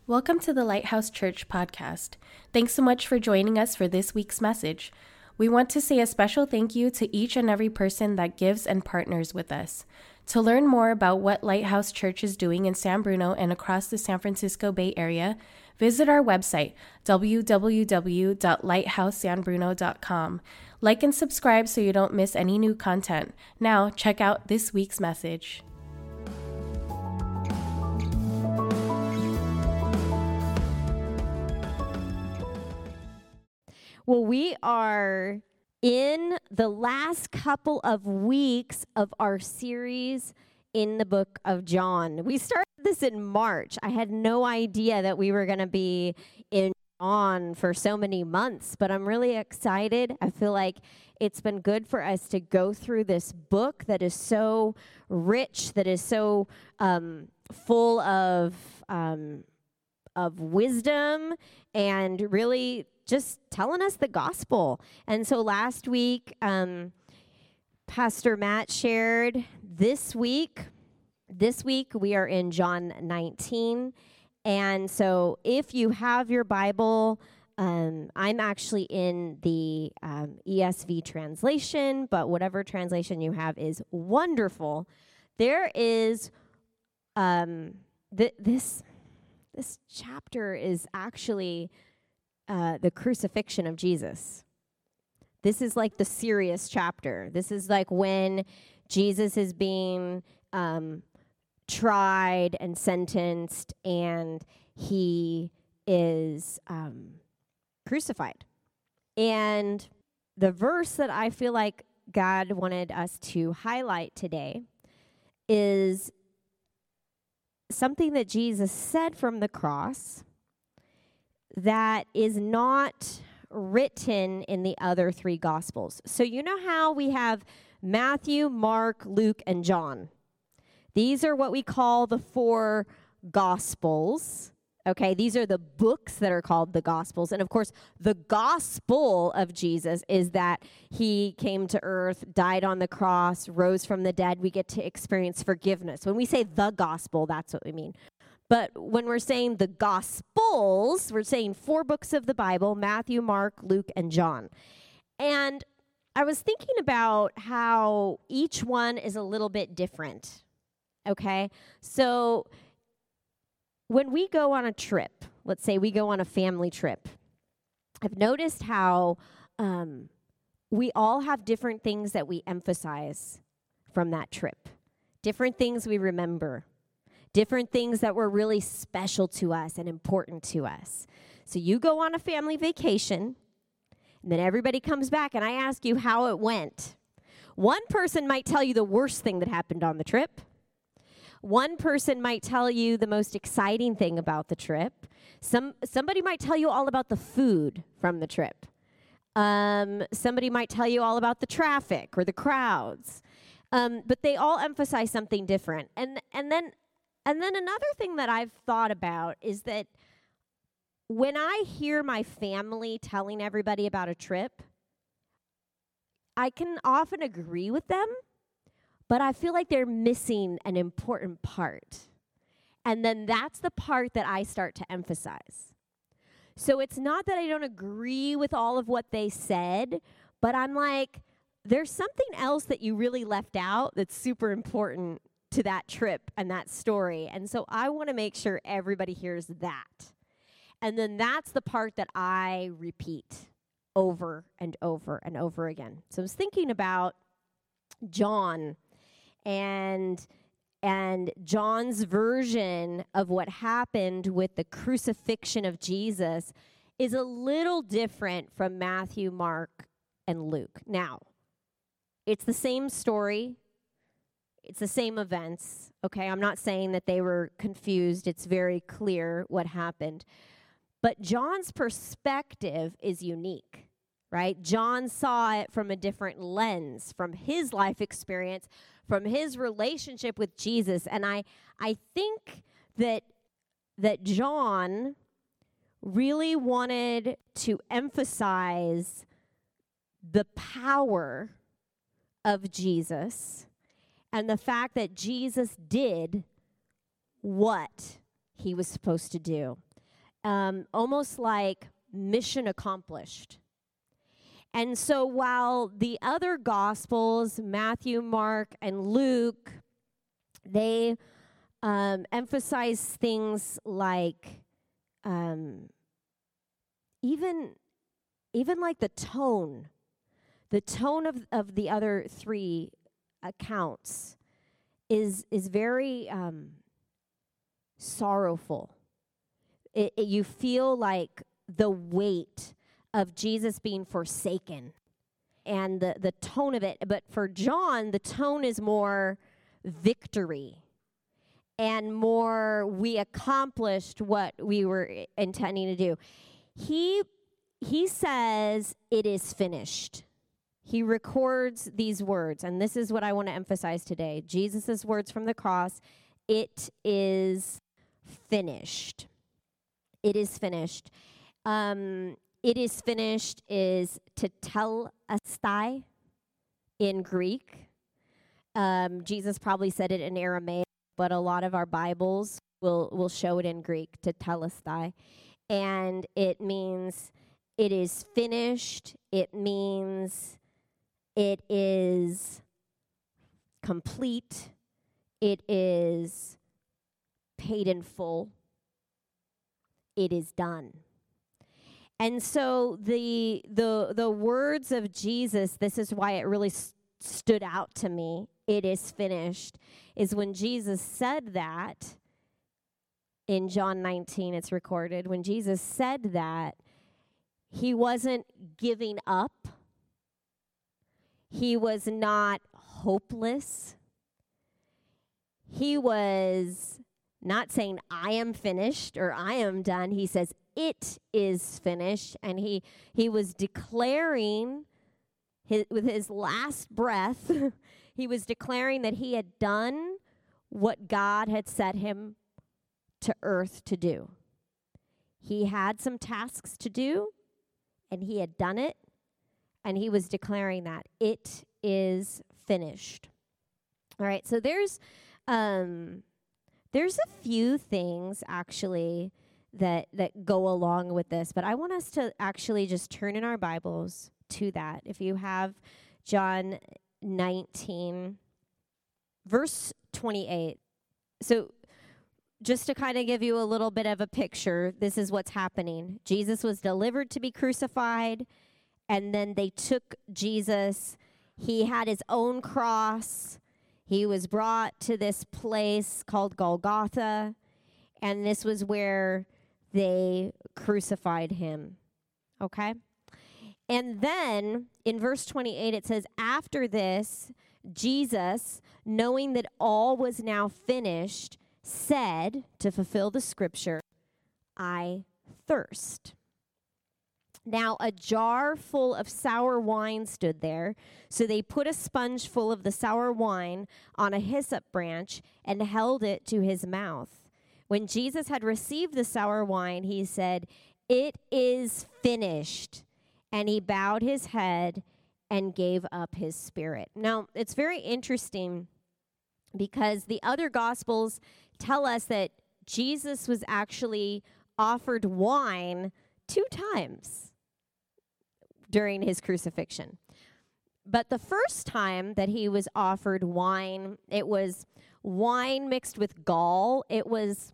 Welcome to the Lighthouse Church podcast. Thanks so much for joining us for this week's message. We want to say a special thank you to each and every person that gives and partners with us. To learn more about what Lighthouse Church is doing in San Bruno and across the San Francisco Bay Area, visit our website, www.lighthousesanbruno.com. Like and subscribe so you don't miss any new content. Now, check out this week's message. Well, we are in the last couple of weeks of our series in the book of John. We started this in March. I had no idea that we were going to be in John for so many months, but I'm really excited. I feel like it's been good for us to go through this book that is so rich, that is so full of wisdom and really just telling us the gospel. And so last week, Pastor Matt shared this week we are in John 19. And so if you have your Bible, I'm actually in the ESV translation, but whatever translation you have is wonderful. There is this chapter is actually the crucifixion of Jesus. This is like the serious chapter. This is like when Jesus is being tried and sentenced, and he is crucified. And the verse that I feel like God wanted us to highlight today is something that Jesus said from the cross that is not written in the other three Gospels. So you know how we have Matthew, Mark, Luke, and John. These are what we call the four Gospels. Okay, these are the books that are called the Gospels. And of course, the gospel of Jesus is that he came to earth, died on the cross, rose from the dead. We get to experience forgiveness. When we say the gospel, that's what we mean. But when we're saying the Gospels, we're saying four books of the Bible: Matthew, Mark, Luke, and John. And I was thinking about how each one is a little bit different, okay? So when we go on a trip, let's say we go on a family trip, I've noticed how we all have different things that we emphasize from that trip, different things we remember, different things that were really special to us and important to us. So you go on a family vacation, and then everybody comes back, and I ask you how it went. One person might tell you the worst thing that happened on the trip. One person might tell you the most exciting thing about the trip. Somebody might tell you all about the food from the trip. Somebody might tell you all about the traffic or the crowds. But they all emphasize something different. And then another thing that I've thought about is that when I hear my family telling everybody about a trip, I can often agree with them, but I feel like they're missing an important part. And then that's the part that I start to emphasize. So it's not that I don't agree with all of what they said, but I'm like, there's something else that you really left out that's super important to that trip and that story. And so I want to make sure everybody hears that. And then that's the part that I repeat over and over and over again. So I was thinking about John and John's version of what happened with the crucifixion of Jesus is a little different from Matthew, Mark, and Luke. Now, it's the same story. It's the same events, okay? I'm not saying that they were confused. It's very clear what happened. But John's perspective is unique, right? John saw it from a different lens, from his life experience, from his relationship with Jesus. And I think that John really wanted to emphasize the power of Jesus and the fact that Jesus did what he was supposed to do. almost like mission accomplished. And so while the other Gospels, Matthew, Mark, and Luke, they emphasize things like even like the tone of the other three accounts is very sorrowful. You feel like the weight of Jesus being forsaken and the tone of it. But for John, the tone is more victory and more we accomplished what we were intending to do. He says it is finished. He records these words, and this is what I want to emphasize today. Jesus' words from the cross, it is finished. It is finished. It is finished is tetelestai in Greek. Jesus probably said it in Aramaic, but a lot of our Bibles will show it in Greek, tetelestai. And it means it is finished. It means it is complete. It is paid in full. It is done. And so the words of Jesus, this is why it really stood out to me, it is finished, is when Jesus said that, in John 19 it's recorded, when Jesus said that, he wasn't giving up. He was not hopeless. He was not saying, I am finished or I am done. He says, it is finished. And he was declaring with his last breath, he was declaring that he had done what God had set him to earth to do. He had some tasks to do, and he had done it, and he was declaring that it is finished. All right, so there's a few things actually that go along with this, but I want us to actually just turn in our Bibles to that. If you have John 19, verse 28. So just to kind of give you a little bit of a picture, this is what's happening. Jesus was delivered to be crucified, and then they took Jesus. He had his own cross. He was brought to this place called Golgotha, and this was where they crucified him. Okay? And then in verse 28, it says, after this, Jesus, knowing that all was now finished, said, to fulfill the scripture, I thirst. Now a jar full of sour wine stood there, so they put a sponge full of the sour wine on a hyssop branch and held it to his mouth. When Jesus had received the sour wine, he said, it is finished. And he bowed his head and gave up his spirit. Now, it's very interesting because the other Gospels tell us that Jesus was actually offered wine 2 times during his crucifixion. But the first time that he was offered wine, it was wine mixed with gall. It was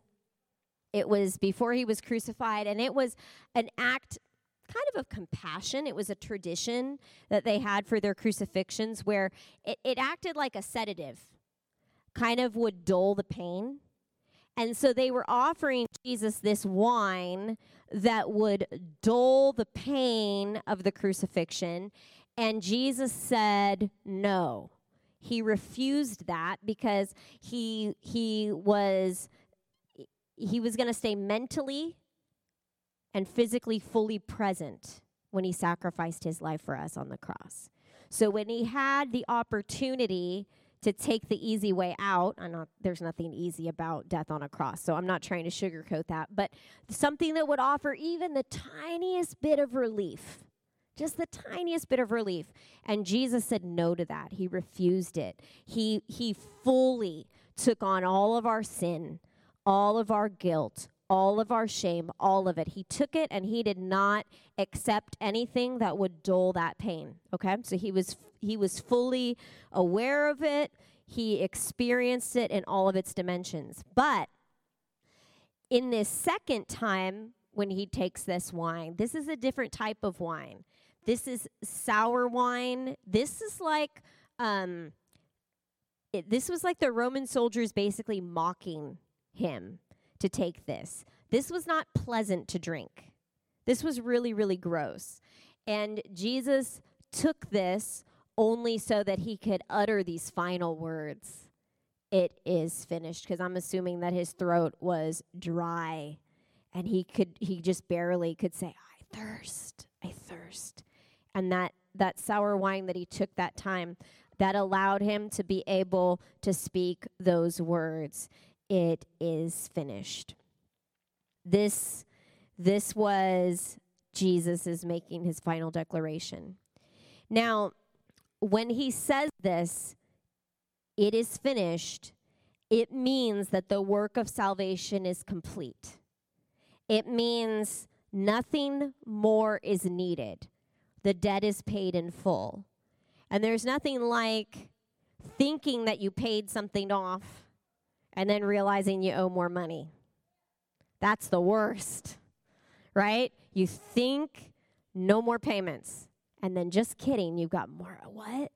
before he was crucified, and it was an act kind of compassion. It was a tradition that they had for their crucifixions where it acted like a sedative, kind of would dull the pain. And so they were offering Jesus this wine that would dull the pain of the crucifixion. And Jesus said no. He refused that because he was going to stay mentally and physically fully present when he sacrificed his life for us on the cross. So when he had the opportunity to take the easy way out, there's nothing easy about death on a cross, so I'm not trying to sugarcoat that, but something that would offer even the tiniest bit of relief, just the tiniest bit of relief. And Jesus said no to that. He refused it. He fully took on all of our sin, all of our guilt, all of our shame, all of it. He took it and he did not accept anything that would dull that pain, okay? So he was fully aware of it. He experienced it in all of its dimensions. But in this second time when he takes this wine, this is a different type of wine. This is sour wine. This is like, this was like the Roman soldiers basically mocking him to take this. This was not pleasant to drink. This was really, really gross. And Jesus took this only so that he could utter these final words. It is finished, because I'm assuming that his throat was dry and he just barely could say, I thirst. And that sour wine that he took that time, that allowed him to be able to speak those words. It is finished. This was Jesus is making his final declaration. Now, when he says this, it is finished, it means that the work of salvation is complete. It means nothing more is needed. The debt is paid in full. And there's nothing like thinking that you paid something off and then realizing you owe more money. That's the worst, right? You think no more payments, and then just kidding, you've got more. What?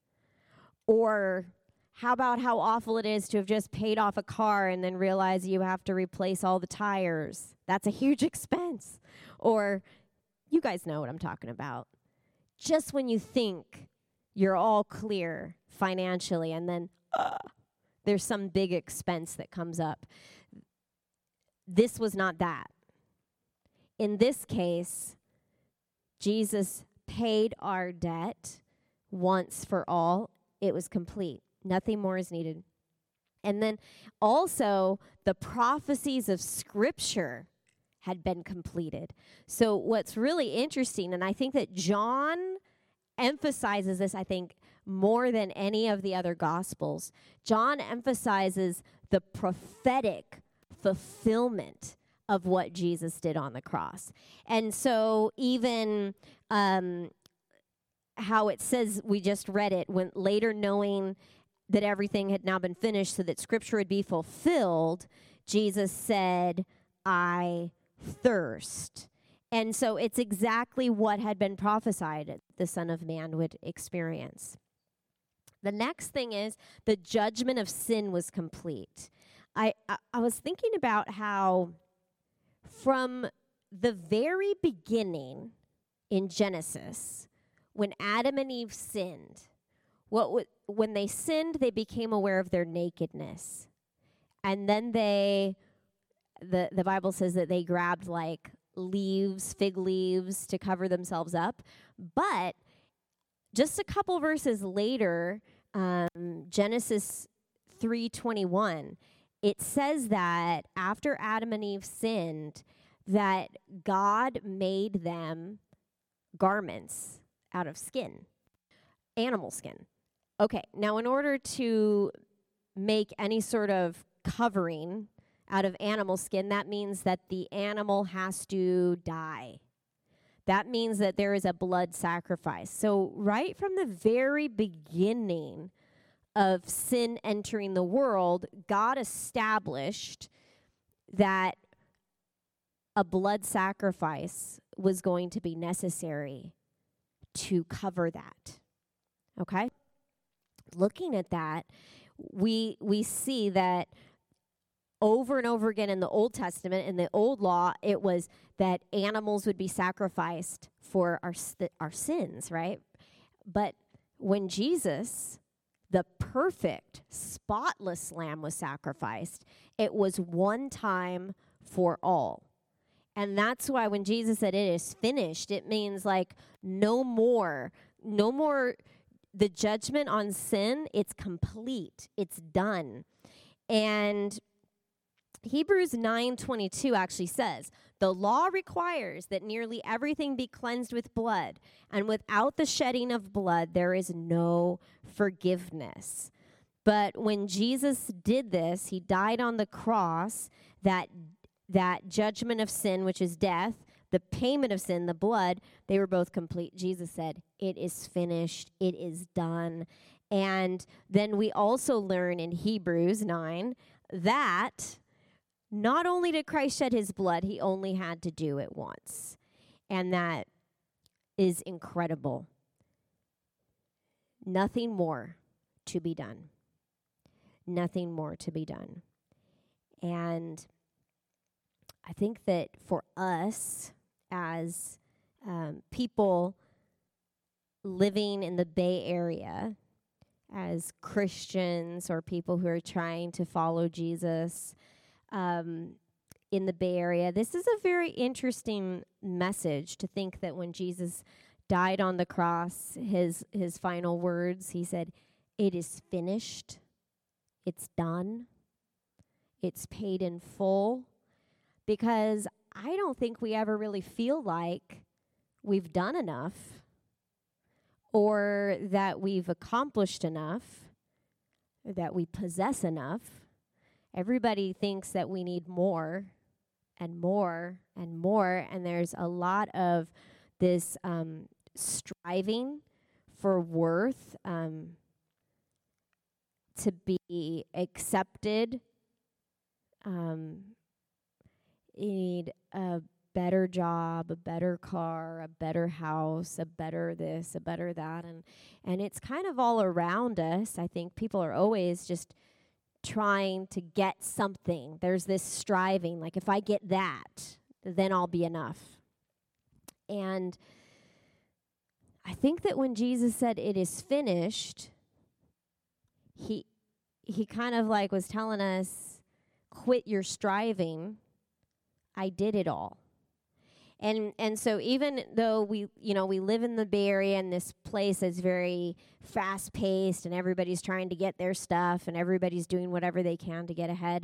Or how about how awful it is to have just paid off a car and then realize you have to replace all the tires? That's a huge expense. Or you guys know what I'm talking about. Just when you think you're all clear financially, and then there's some big expense that comes up. This was not that. In this case, Jesus paid our debt once for all. It was complete. Nothing more is needed. And then also the prophecies of Scripture had been completed. So what's really interesting, and I think that John emphasizes this, I think, more than any of the other Gospels. John emphasizes the prophetic fulfillment of what Jesus did on the cross. And so even how it says, we just read it, when later knowing that everything had now been finished so that Scripture would be fulfilled, Jesus said, I thirst. And so it's exactly what had been prophesied the Son of Man would experience. The next thing is the judgment of sin was complete. I was thinking about how from the very beginning in Genesis, when Adam and Eve sinned, when they sinned, they became aware of their nakedness. And then the Bible says that they grabbed like leaves, fig leaves, to cover themselves up. But just a couple verses later, Genesis 3:21, it says that after Adam and Eve sinned, that God made them garments out of skin, animal skin. Okay, now in order to make any sort of covering out of animal skin, that means that the animal has to die. That means that there is a blood sacrifice. So right from the very beginning of sin entering the world, God established that a blood sacrifice was going to be necessary to cover that. Okay? Looking at that, we see that over and over again in the Old Testament, in the Old Law, it was that animals would be sacrificed for our sins, right? But when Jesus, the perfect, spotless lamb, was sacrificed, it was one time for all. And that's why when Jesus said it is finished, it means like no more, the judgment on sin, it's complete, it's done. And Hebrews 9:22 actually says, the law requires that nearly everything be cleansed with blood, and without the shedding of blood, there is no forgiveness. But when Jesus did this, he died on the cross, that that judgment of sin, which is death, the payment of sin, the blood, they were both complete. Jesus said, it is finished. It is done. And then we also learn in Hebrews 9 that not only did Christ shed his blood, he only had to do it once. And that is incredible. Nothing more to be done. Nothing more to be done. And I think that for us as people living in the Bay Area, as Christians or people who are trying to follow Jesus in the Bay Area, this is a very interesting message to think that when Jesus died on the cross, his final words, he said, "It is finished. It's done. It's paid in full." Because I don't think we ever really feel like we've done enough or that we've accomplished enough, or that we possess enough. Everybody thinks that we need more and more and more, and there's a lot of this striving for worth, to be accepted. You need a better job, a better car, a better house, a better this, a better that. And it's kind of all around us. I think people are always just trying to get something. There's this striving, like if I get that, then I'll be enough. And I think that when Jesus said it is finished, he kind of like was telling us, quit your striving. I did it all. And so even though we live in the Bay Area and this place that's very fast paced and everybody's trying to get their stuff and everybody's doing whatever they can to get ahead,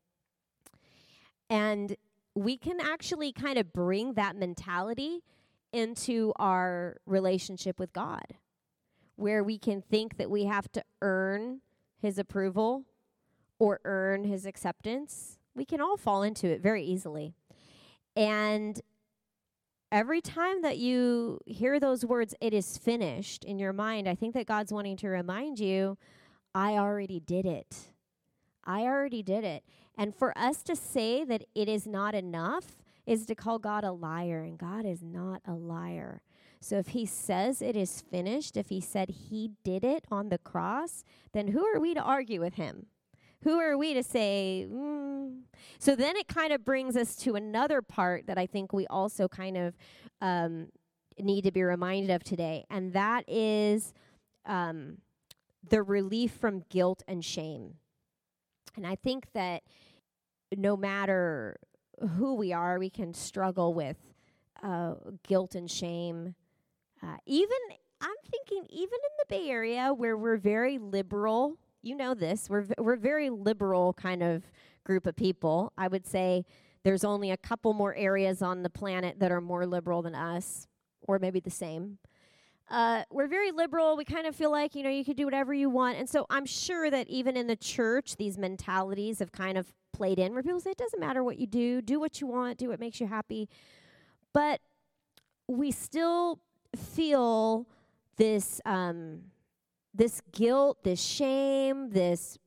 and we can actually kind of bring that mentality into our relationship with God, where we can think that we have to earn his approval or earn his acceptance. We can all fall into it very easily. And every time that you hear those words, "it is finished," in your mind, I think that God's wanting to remind you, I already did it. I already did it. And for us to say that it is not enough is to call God a liar, and God is not a liar. So if he says it is finished, if he said he did it on the cross, then who are we to argue with him? Who are we to say, So then it kind of brings us to another part that I think we also kind of need to be reminded of today, and that is the relief from guilt and shame. And I think that no matter who we are, we can struggle with guilt and shame. I'm thinking even in the Bay Area where we're very liberal. You know this. We're very liberal kind of group of people. I would say there's only a couple more areas on the planet that are more liberal than us, or maybe the same. We're very liberal. We kind of feel like, you could do whatever you want. And so I'm sure that even in the church, these mentalities have kind of played in where people say, it doesn't matter what you do what you want, do what makes you happy. But we still feel this this guilt, this shame, this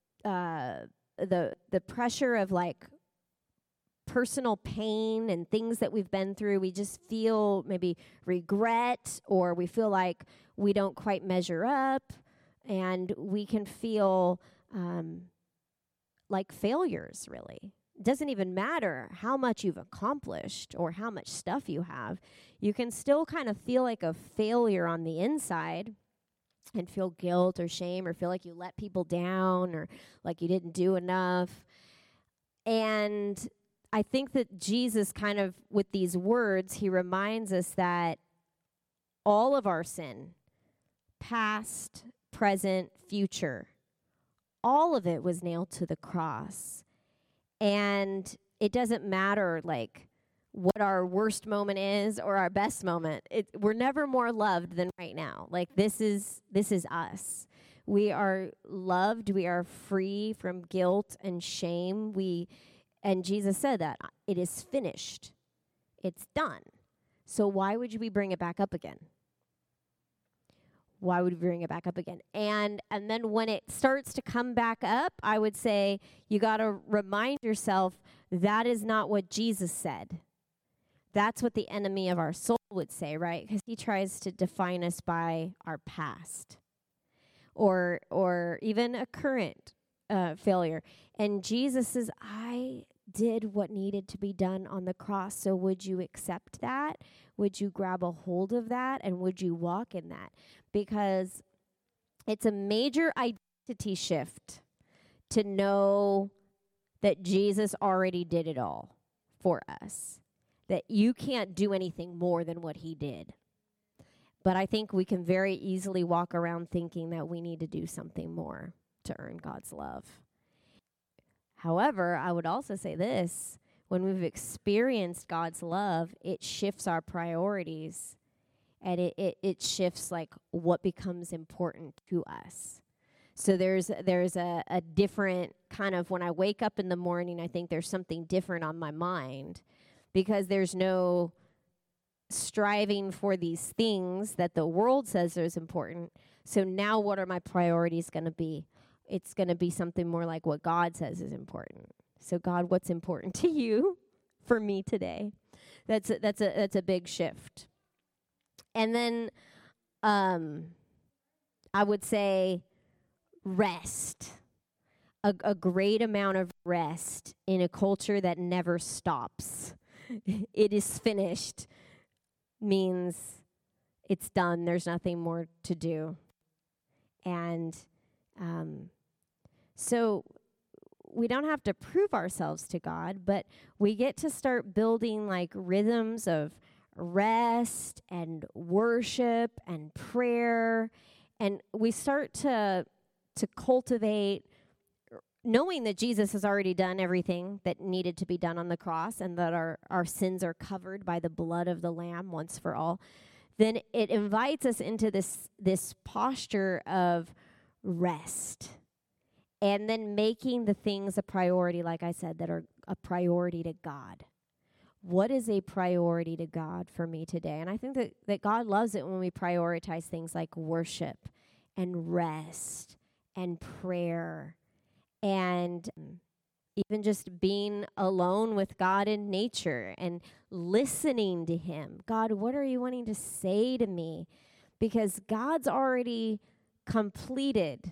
the pressure of like personal pain and things that we've been through. We just feel maybe regret, or we feel like we don't quite measure up, and we can feel like failures, really. It doesn't even matter how much you've accomplished or how much stuff you have. You can still kind of feel like a failure on the inside and feel guilt or shame or feel like you let people down or like you didn't do enough. And I think that Jesus kind of, with these words, he reminds us that all of our sin, past, present, future, all of it was nailed to the cross. And it doesn't matter like what our worst moment is or our best moment. We're never more loved than right now. Like this is us. We are loved. We are free from guilt and shame. And Jesus said that it is finished. It's done. So why would we bring it back up again? Why would we bring it back up again? And then when it starts to come back up, I would say you got to remind yourself that is not what Jesus said. That's what the enemy of our soul would say, right? Because he tries to define us by our past or even a current failure. And Jesus says, I did what needed to be done on the cross. So would you accept that? Would you grab a hold of that? And would you walk in that? Because it's a major identity shift to know that Jesus already did it all for us, that you can't do anything more than what he did. But I think we can very easily walk around thinking that we need to do something more to earn God's love. However, I would also say this, when we've experienced God's love, it shifts our priorities, and it shifts like what becomes important to us. So there's a different kind of, when I wake up in the morning, I think there's something different on my mind, because there's no striving for these things that the world says is important. So now what are my priorities going to be? It's going to be something more like what God says is important. So God, what's important to you for me today? That's a big shift. And then I would say rest. A great amount of rest in a culture that never stops. It is finished means it's done. There's nothing more to do. And so we don't have to prove ourselves to God, but we get to start building like rhythms of rest and worship and prayer. And we start to cultivate knowing that Jesus has already done everything that needed to be done on the cross, and that our sins are covered by the blood of the Lamb once for all. Then it invites us into this posture of rest, and then making the things a priority, like I said, that are a priority to God. What is a priority to God for me today? And I think that God loves it when we prioritize things like worship and rest and prayer and even just being alone with God in nature and listening to him. God, what are you wanting to say to me? Because God's already completed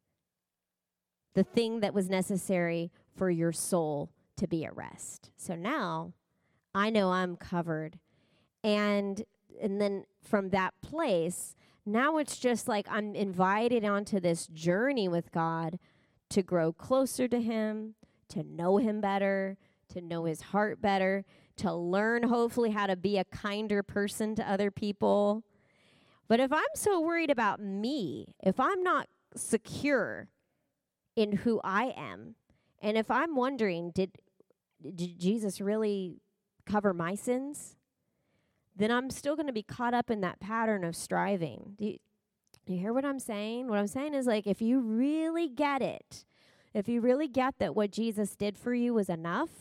the thing that was necessary for your soul to be at rest. So now I know I'm covered. And then from that place, now it's just like I'm invited onto this journey with God to grow closer to him, to know him better, to know his heart better, to learn hopefully how to be a kinder person to other people. But if I'm so worried about me, if I'm not secure in who I am, and if I'm wondering, did Jesus really cover my sins? Then I'm still going to be caught up in that pattern of striving. Do you hear what I'm saying? What I'm saying is, like, if you really get it, if you really get that what Jesus did for you was enough,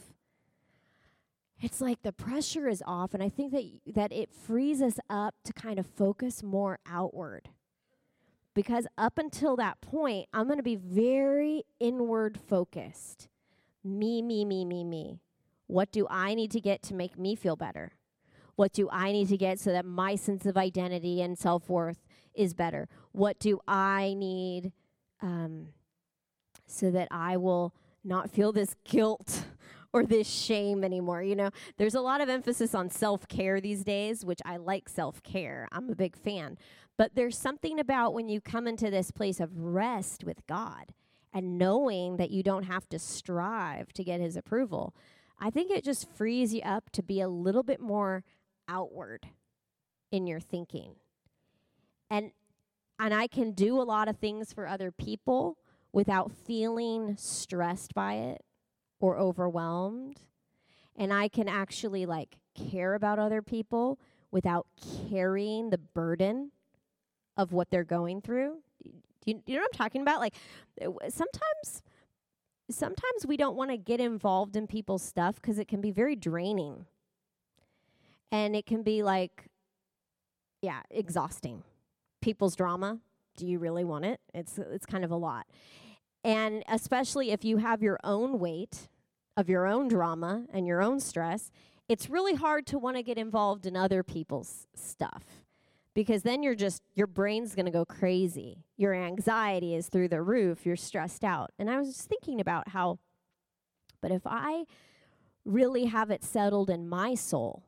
it's like the pressure is off, and I think that it frees us up to kind of focus more outward. Because up until that point, I'm going to be very inward focused. Me. What do I need to get to make me feel better? What do I need to get so that my sense of identity and self-worth is better? What do I need so that I will not feel this guilt or this shame anymore? You know, there's a lot of emphasis on self-care these days, which I like self-care. I'm a big fan. But there's something about when you come into this place of rest with God and knowing that you don't have to strive to get his approval. I think it just frees you up to be a little bit more outward in your thinking. And I can do a lot of things for other people without feeling stressed by it or overwhelmed. And I can actually like care about other people without carrying the burden of what they're going through. Do you know what I'm talking about? Like sometimes sometimes we don't want to get involved in people's stuff because it can be very draining. And it can be exhausting. People's drama, do you really want it? It's kind of a lot. And especially if you have your own weight of your own drama and your own stress, it's really hard to want to get involved in other people's stuff, because then your brain's going to go crazy. Your anxiety is through the roof. You're stressed out. And I was just thinking about but if I really have it settled in my soul,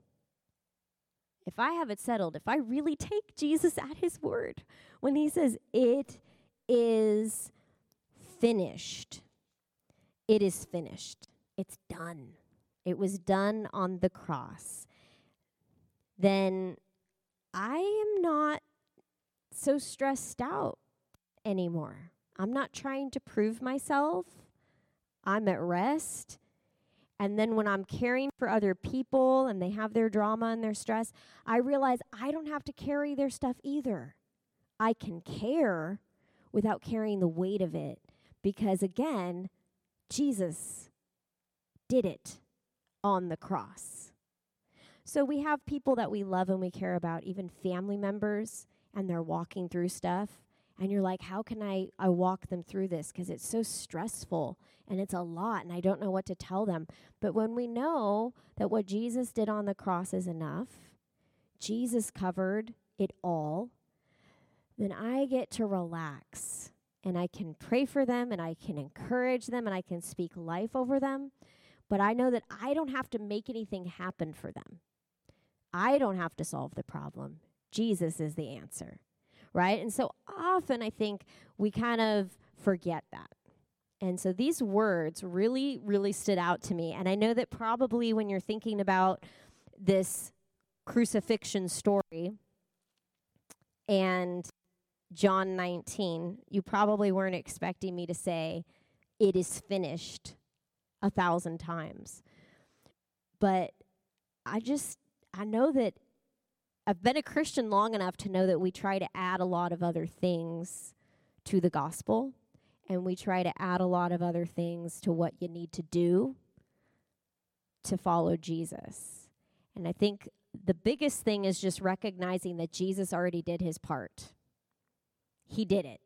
if I really take Jesus at his word, when he says, it is finished, it is finished, it's done, it was done on the cross, then I am not so stressed out anymore. I'm not trying to prove myself. I'm at rest. And then when I'm caring for other people and they have their drama and their stress, I realize I don't have to carry their stuff either. I can care without carrying the weight of it, because again, Jesus did it on the cross. So we have people that we love and we care about, even family members, and they're walking through stuff. And you're like, how can I walk them through this? Because it's so stressful and it's a lot and I don't know what to tell them. But when we know that what Jesus did on the cross is enough, Jesus covered it all, then I get to relax and I can pray for them and I can encourage them and I can speak life over them. But I know that I don't have to make anything happen for them. I don't have to solve the problem. Jesus is the answer. Right? And so often I think we kind of forget that. And so these words really, really stood out to me. And I know that probably when you're thinking about this crucifixion story and John 19, you probably weren't expecting me to say, it is finished 1,000 times. But I know that I've been a Christian long enough to know that we try to add a lot of other things to the gospel, and we try to add a lot of other things to what you need to do to follow Jesus. And I think the biggest thing is just recognizing that Jesus already did his part. He did it.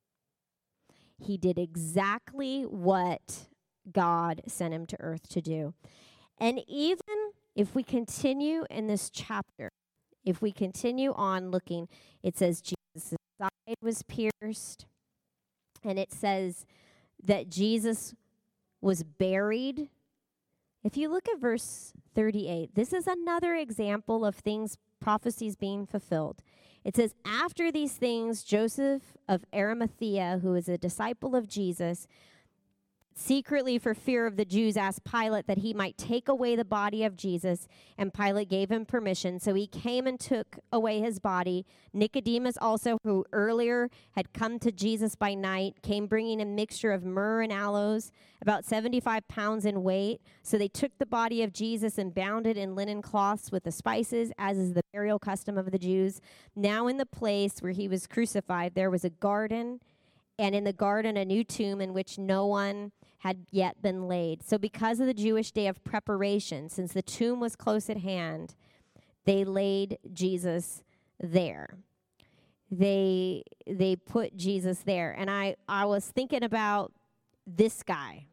He did exactly what God sent him to earth to do. And even if we continue in this chapter, if we continue on looking, it says Jesus' side was pierced, and it says that Jesus was buried. If you look at verse 38, this is another example of prophecies being fulfilled. It says, after these things, Joseph of Arimathea, who is a disciple of Jesus, secretly for fear of the Jews, asked Pilate that he might take away the body of Jesus, and Pilate gave him permission. So he came and took away his body. Nicodemus also, who earlier had come to Jesus by night, came bringing a mixture of myrrh and aloes, about 75 pounds in weight. So they took the body of Jesus and bound it in linen cloths with the spices, as is the burial custom of the Jews. Now in the place where he was crucified, there was a garden, and in the garden a new tomb in which no one had yet been laid. So because of the Jewish day of preparation, since the tomb was close at hand, they laid Jesus there. They put Jesus there. And I was thinking about this guy.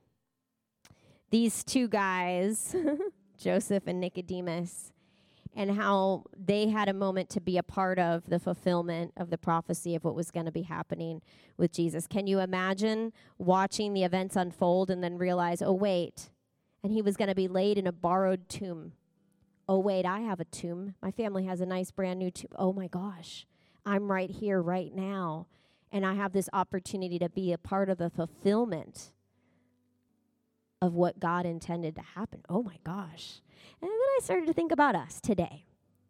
These two guys, Joseph and Nicodemus, and how they had a moment to be a part of the fulfillment of the prophecy of what was going to be happening with Jesus. Can you imagine watching the events unfold and then realize, oh, wait, and he was going to be laid in a borrowed tomb. Oh, wait, I have a tomb. My family has a nice brand new tomb. Oh, my gosh, I'm right here right now, and I have this opportunity to be a part of the fulfillment of what God intended to happen. Oh, my gosh. And then I started to think about us today.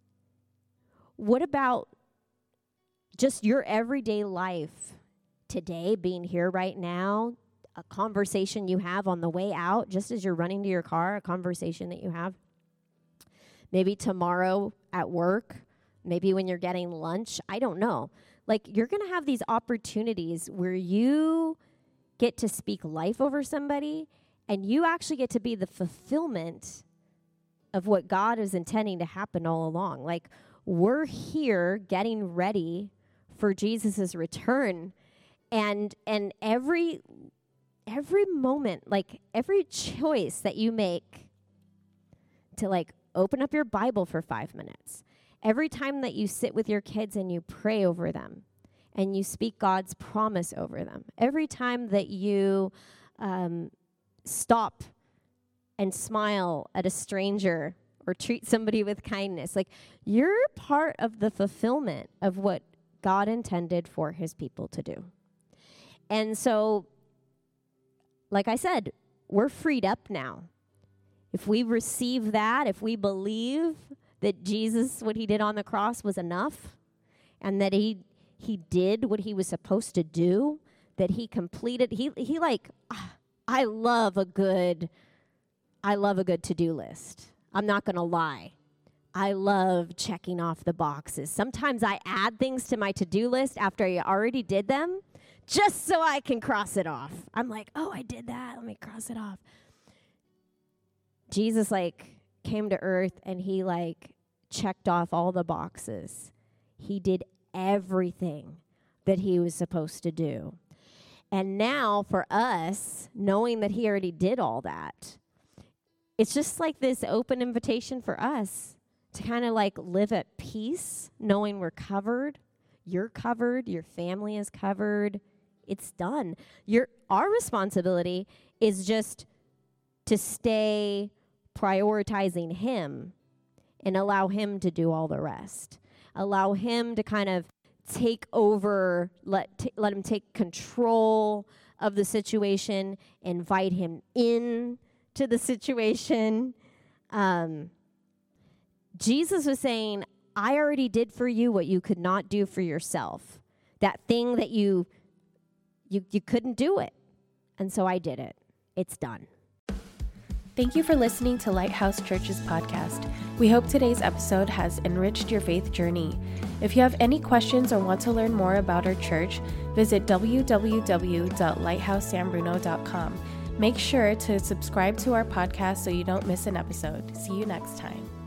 What about just your everyday life today, being here right now, a conversation you have on the way out, just as you're running to your car, a conversation that you have? Maybe tomorrow at work, maybe when you're getting lunch, I don't know. Like, you're going to have these opportunities where you get to speak life over somebody, and you actually get to be the fulfillment of what God is intending to happen all along. Like, we're here getting ready for Jesus' return, and every moment, like every choice that you make to like open up your Bible for 5 minutes, every time that you sit with your kids and you pray over them and you speak God's promise over them, every time that you stop and smile at a stranger or treat somebody with kindness, like, you're part of the fulfillment of what God intended for his people to do. And so, like I said, we're freed up now. If we receive that, if we believe that Jesus, what he did on the cross was enough, and that he did what he was supposed to do, that he completed, he like, I love a good to-do list. I'm not going to lie. I love checking off the boxes. Sometimes I add things to my to-do list after I already did them, just so I can cross it off. I'm like, oh, I did that. Let me cross it off. Jesus, like, came to earth and he, like, checked off all the boxes. He did everything that he was supposed to do. And now for us, knowing that he already did all that, it's just like this open invitation for us to kind of like live at peace, knowing we're covered. You're covered. Your family is covered. It's done. Our responsibility is just to stay prioritizing him and allow him to do all the rest. Allow him to kind of take over, let him take control of the situation, invite him in to the situation. Jesus was saying, I already did for you what you could not do for yourself. That thing that you couldn't do it. And so I did it. It's done. Thank you for listening to Lighthouse Church's podcast. We hope today's episode has enriched your faith journey. If you have any questions or want to learn more about our church, visit www.lighthousesanbruno.com. Make sure to subscribe to our podcast so you don't miss an episode. See you next time.